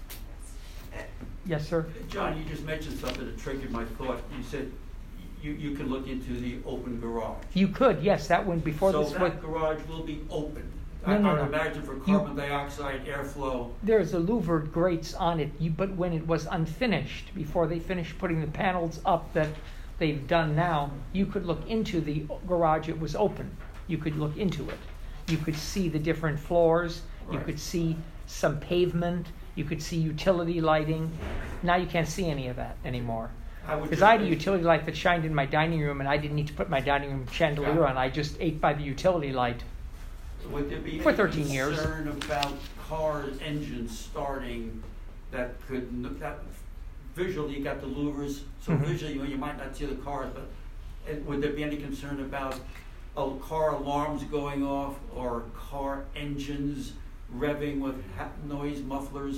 Yes, sir. John, you just mentioned something that triggered my thought. You said you, you can look into the open garage. You could, yes, that went before So this. that Went, garage will be open. No, I, no, I would no. imagine for You- carbon dioxide airflow. there's a louvered grates on it, you, but when it was unfinished, before they finished putting the panels up that they've done now, you could look into the garage. It was open. You could look into it. You could see the different floors. You Right. could see some pavement. You could see utility lighting. Now you can't see any of that anymore. I would Because just I had a make- utility light that shined in my dining room, and I didn't need to put my dining room chandelier Yeah. on. I just ate by the utility light. Would there be For any thirteen years. concern about cars, engines starting that could, n- that visually you got the louvers, so Mhm. visually you, you might not see the cars, but and would there be any concern about uh, car alarms going off or car engines revving with ha- noise mufflers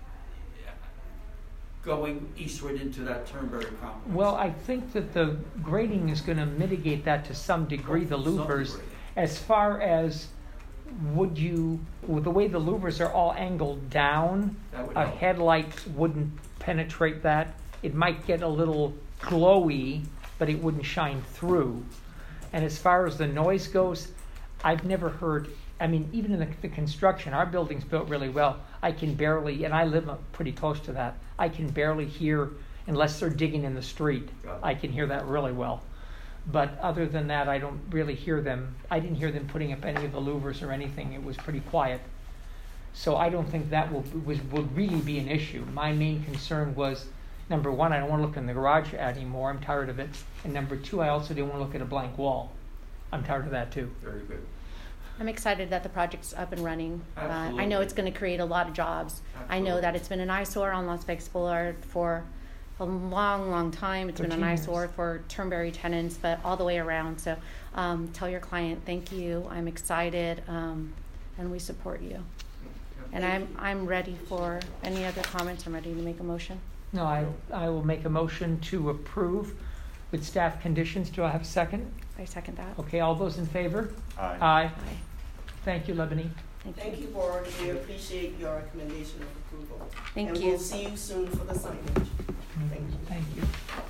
going eastward into that Turnberry complex? Well, I think that the grading is going to mitigate that to some degree, the To some louvers. degree. As far as would you, with the way the louvers are all angled down, That would a help. headlight wouldn't penetrate that. It might get a little glowy, but it wouldn't shine through. And as far as the noise goes, I've never heard, I mean, even in the, the construction, our building's built really well. I can barely, and I live up pretty close to that, I can barely hear, unless they're digging in the street, Got it. I can hear that really well. But other than that, I don't really hear them. I didn't hear them putting up any of the louvers or anything. It was pretty quiet. So I don't think that will, was, would really be an issue. My main concern was, number one, I don't want to look in the garage anymore. I'm tired of it. And number two, I also didn't want to look at a blank wall. I'm tired of that too. Very good. I'm excited that the project's up and running. Uh, I know Absolutely. it's going to create a lot of jobs. I know Absolutely. that it's been an eyesore on Las Vegas Boulevard for a long, long time. It's been an thirteen years. eyesore for Turnberry tenants, but all the way around. So um, tell your client, thank you. I'm excited, um, and we support you. And I'm I'm ready for any other comments. I'm ready to make a motion. No, I, I will make a motion to approve with staff conditions. Do I have a second? I second that. Okay, all those in favor? Aye. Aye. Aye. Thank you, Lebany. Thank, Thank you. you, board. We appreciate your recommendation of approval. Thank And you. we'll see you soon for the signage. Thank you. Thank you.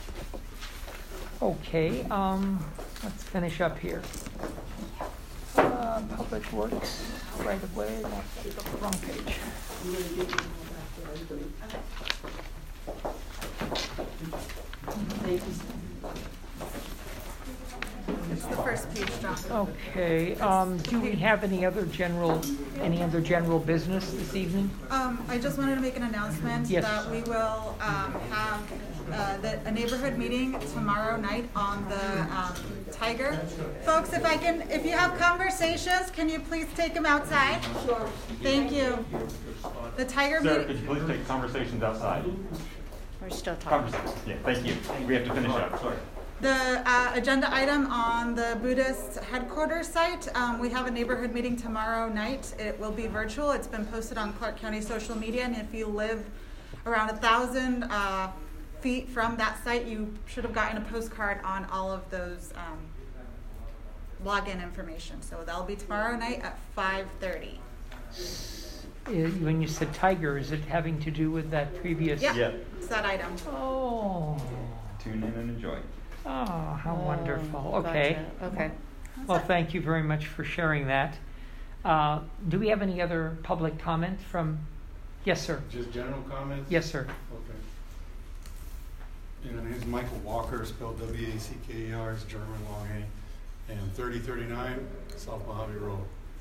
Okay, um, let's finish up here. Uh, Public Works, right of way, that's the wrong page. It's the first page, John. Okay, um, do we have any other general, any other general business this evening? Um, I just wanted to make an announcement Yes. that we will, um, have uh, the, a neighborhood meeting tomorrow night on the um, Tiger. Folks, if I can, if you have conversations, can you please take them outside? Sure. Thank you. The Tiger Sarah, meeting. could you please take conversations outside? We're still talking. Conversations, yeah, thank you. We have to finish up, sorry. The uh, agenda item on the Buddhist headquarters site, um, we have a neighborhood meeting tomorrow night. It will be virtual. It's been posted on Clark County social media, and if you live around a thousand uh, feet from that site, you should have gotten a postcard on all of those um, login information. So that'll be tomorrow night at five thirty. Uh, When you said Tiger, is it having to do with that previous? Yeah, Yeah. it's that item. Oh, Tune in and enjoy. oh, how Oh, wonderful. Okay. gotcha. Okay. Well, thank you very much for sharing that. Uh, do we have any other public comment from? Yes, sir. Just general comments? Yes, sir. Okay. You know, my name's Michael Walker, spelled W A C K E R, it's German, long A, and thirty thirty-nine South Mojave Road.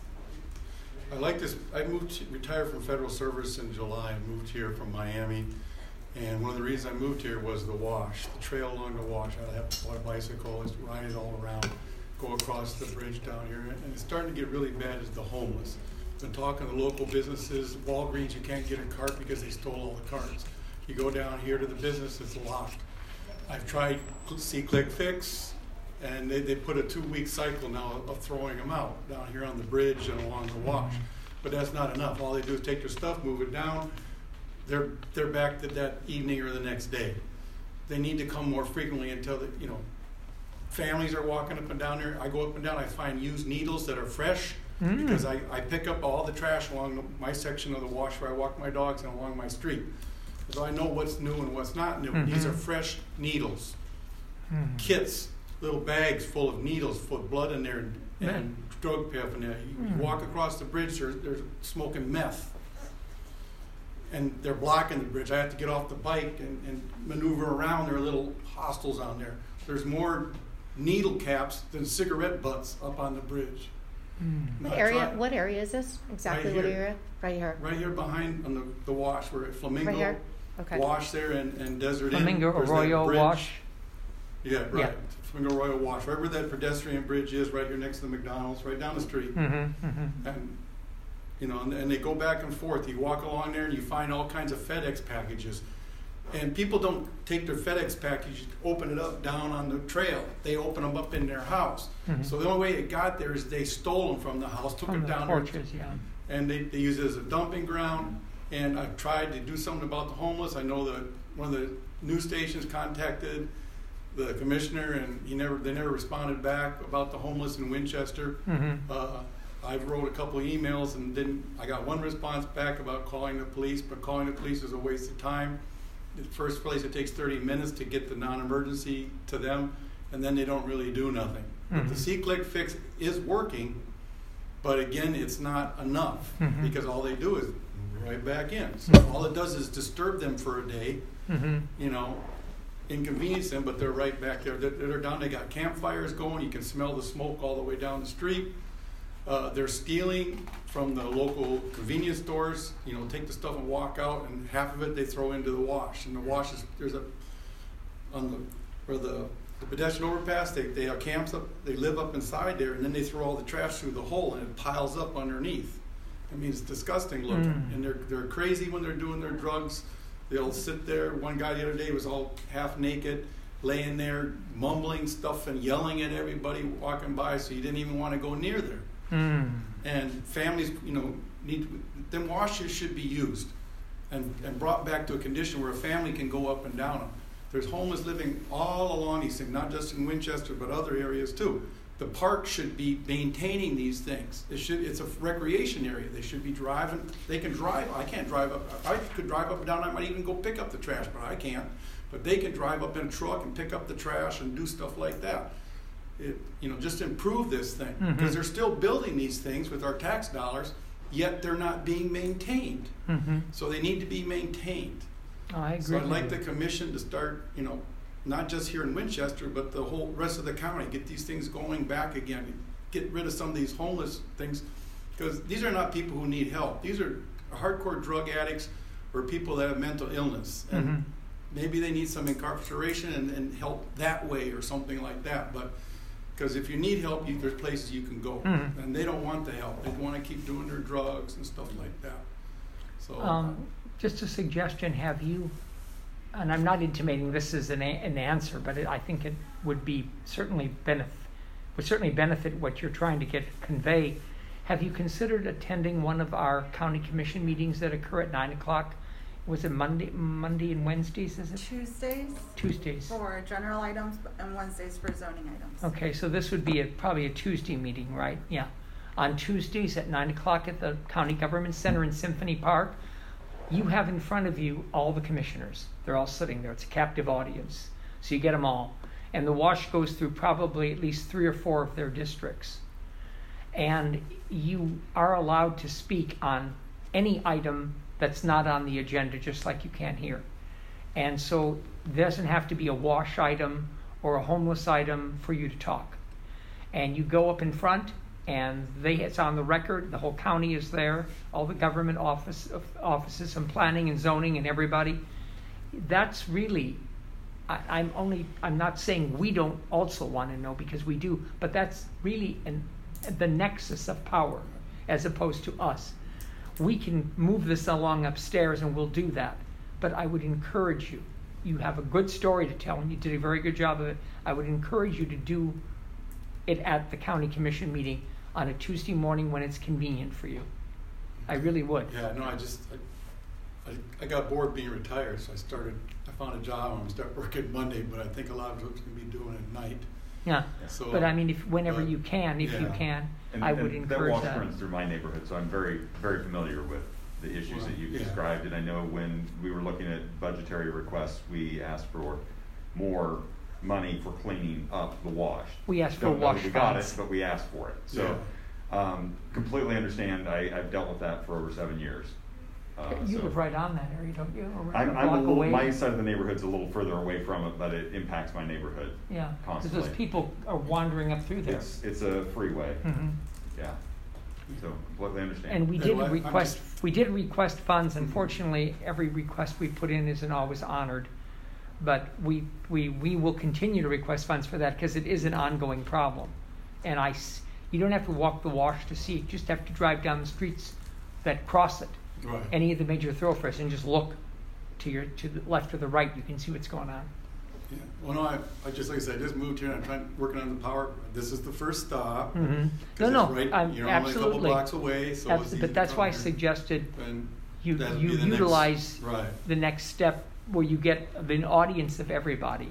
I like this. I moved, retired from federal service in July and moved here from Miami. And one of the reasons I moved here was the wash, the trail along the wash. I have to buy a bicycle, just ride it all around, go across the bridge down here. And it's starting to get really bad is the homeless. Been talking to local businesses, Walgreens, you can't get a cart because they stole all the carts. You go down here to the business, it's locked. I've tried See Click Fix, and they, they put a two-week cycle now of throwing them out down here on the bridge and along the wash. But that's not enough. All they do is take their stuff, move it down. They're they're back to that evening or the next day. They need to come more frequently until the, you know, families are walking up and down there. I go up and down. I find used needles that are fresh mm. because I, I pick up all the trash along the, my section of the wash where I walk my dogs and along my street. So I know what's new and what's not new. Mm-hmm. These are fresh needles, mm. kits, little bags full of needles, full of blood in there and, and drug paraphernalia. You, mm. you walk across the bridge, they're, they're smoking meth. And they're blocking the bridge. I have to get off the bike and, and maneuver around their little hostels on there. There's more needle caps than cigarette butts up on the bridge. Mm. What area? What area is this? Exactly right what here. area? Right here. Right here behind on the, the wash, where Flamingo right here? Okay. Wash there and, and Desert Flamingo Inn. Arroyo Wash. Yeah, right. Yeah. Flamingo Arroyo Wash. Right where that pedestrian bridge is, right here next to the McDonald's, right down the street. Mm-hmm, mm-hmm. And you know, and, and they go back and forth. You walk along there and you find all kinds of FedEx packages. And people don't take their FedEx package, open it up down on the trail. They open them up in their house. Mm-hmm. So the only way it got there is they stole them from the house, took from them the down porches, there. Yeah. And they, they use it as a dumping ground. And I've tried to do something about the homeless. I know that one of the news stations contacted the commissioner, and he never they never responded back about the homeless in Winchester. Mm-hmm. Uh, I wrote a couple of emails and then I got one response back about calling the police, but calling the police is a waste of time. In the first place, it takes thirty minutes to get the non-emergency to them, and then they don't really do nothing. Mm-hmm. But the See Click Fix is working, but again, it's not enough mm-hmm. because all they do is right back in. So mm-hmm. all it does is disturb them for a day, mm-hmm. you know, inconvenience them, but they're right back there. They're, they're down, they got campfires going, you can smell the smoke all the way down the street. Uh, they're stealing from the local convenience stores, you know, take the stuff and walk out, and half of it they throw into the wash. And the wash is, there's a, on the, where the, the pedestrian overpass, they, they have camps up, they live up inside there, and then they throw all the trash through the hole, and it piles up underneath. I mean, it's disgusting looking. Mm. And they're, they're crazy when they're doing their drugs. They'll sit there. One guy the other day was all half naked, laying there, mumbling stuff and yelling at everybody walking by, so you didn't even want to go near there. Mm. And families, you know, need them washes should be used and, and brought back to a condition where a family can go up and down them. There's homeless living all along these things, not just in Winchester, but other areas too. The park should be maintaining these things. It should, it's a recreation area. They should be driving. They can drive. I can't drive up. I could drive up and down. I might even go pick up the trash, but I can't. But they can drive up in a truck and pick up the trash and do stuff like that. It, you know, just improve this thing, because mm-hmm. they're still building these things with our tax dollars, yet they're not being maintained. Mm-hmm. So they need to be maintained. Oh, I agree. So I'd like the commission to start, you know, not just here in Winchester, but the whole rest of the county, get these things going back again, get rid of some of these homeless things, because these are not people who need help. These are hardcore drug addicts or people that have mental illness. And mm-hmm. maybe they need some incarceration and, and help that way or something like that. But because if you need help, you, there's places you can go, Mhm. and they don't want the help. They want to keep doing their drugs and stuff like that. So. Um, just a suggestion, have you, and I'm not intimating this is an, a, an answer, but it, I think it would be certainly benefit, would certainly benefit what you're trying to get convey. Have you considered attending one of our county commission meetings that occur at nine o'clock? Was it Monday, Monday and Wednesdays, is it? Tuesdays Tuesdays. for general items and Wednesdays for zoning items. Okay, so this would be a, probably a Tuesday meeting, right? Yeah. On Tuesdays at nine o'clock at the County Government Center in Symphony Park, you have in front of you all the commissioners. They're all sitting there. It's a captive audience. So you get them all. And the wash goes through probably at least three or four of their districts. And you are allowed to speak on any item that's not on the agenda, just like you can here. And so there doesn't have to be a wash item or a homeless item for you to talk. And you go up in front, and they it's on the record. The whole county is there, all the government office offices and planning and zoning and everybody. That's really, I, I'm only I'm not saying we don't also want to know, because we do, but that's really an, the nexus of power as opposed to us. We can move this along upstairs, and we'll do that. But I would encourage you. You have a good story to tell, and you did a very good job of it. I would encourage you to do it at the county commission meeting on a Tuesday morning when it's convenient for you. I really would. Yeah, no, I just, I, I, I got bored being retired, so I started, I found a job, I'm gonna start working Monday, but I think a lot of folks can be doing it at night. Yeah, So, but I mean, if whenever but, you can, if you yeah. can, And, I would and encourage that. that. That runs through my neighborhood, so I'm very, very familiar with the issues Well, that you've yeah. described. And I know when we were looking at budgetary requests, we asked for more money for cleaning up the wash. We asked for Don't know that wash we got it, funds. but we asked for it. So, um, completely understand. I, I've dealt with that for over seven years. Uh, You so- live right on that area, don't you? Or I'm, a I'm a block little, away? my side of the neighborhood's a little further away from it, but it impacts my neighborhood. Yeah, because constantly. those people are wandering up through there. It's, it's a freeway, Mhm. yeah. So completely understand. And we Yeah, did well, I- I'm request, just- we did request funds. Unfortunately, every request we put in isn't always honored. But we, we, we will continue to request funds for that, because it is an ongoing problem. And I, s- you don't have to walk the wash to see it, you just have to drive down the streets that cross it. Right. Any of the major thoroughfares, and just look to your, to the left or the right, you can see what's going on. Yeah. Well, no, I, I just, like I said, I just moved here and I'm trying, working on the power. This is the first stop. Mhm. 'Cause No, it's no, right, I'm you're only a couple absolutely. blocks away, so Abs- it's easy But to that's come why I here. suggested And you, that'd you be the next- utilize right. the next step where you get an audience of everybody.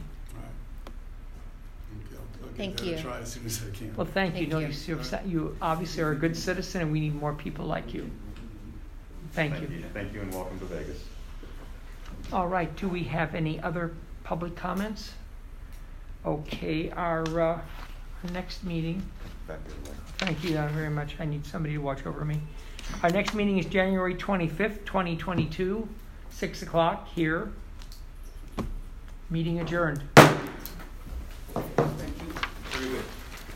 Okay, I'll- I'll give Thank that you. a try as soon as I can. Well, thank you. Thank No, you. you, serve- you obviously are a good citizen, and we need more people like you. Thank you. Thank you, and welcome to Vegas. All right, do we have any other public comments? Okay, our, uh, our next meeting, Back the other way. thank you uh, very much. I need somebody to watch over me. Our next meeting is January twenty-fifth, twenty twenty-two, six o'clock here. Meeting adjourned. Very good.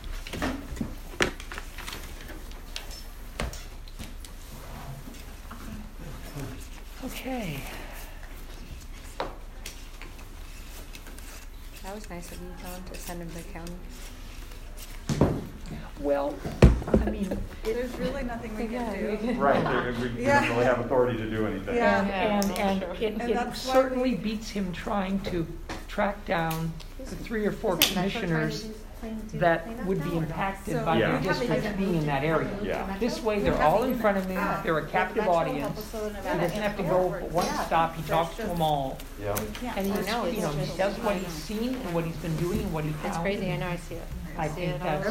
Okay. That was nice of you, John, to send him to the county. Well, I mean, There's really nothing we Yeah, can we do. can- Right, there- we we Yeah. don't really have authority to do anything. Yeah. And, and, and it, And it that's why certainly we- beats him trying to track down the three or four Isn't Metro trying to commissioners do- plan to do that cleanup would now be or not? impacted So by we their haven't districts even being in that area. Yeah. This way, We they're haven't all in even- front of him, yeah. they're a But captive Metro audience. help us with He Nevada doesn't have to and go Fort one Worth. stop, he Yeah. talks to There's them all. Yeah. Yeah. And he I just, know, you know, it's he just- does what he's seen and what he's been doing and what he That's found. crazy, I know, I see it. I see think it all that's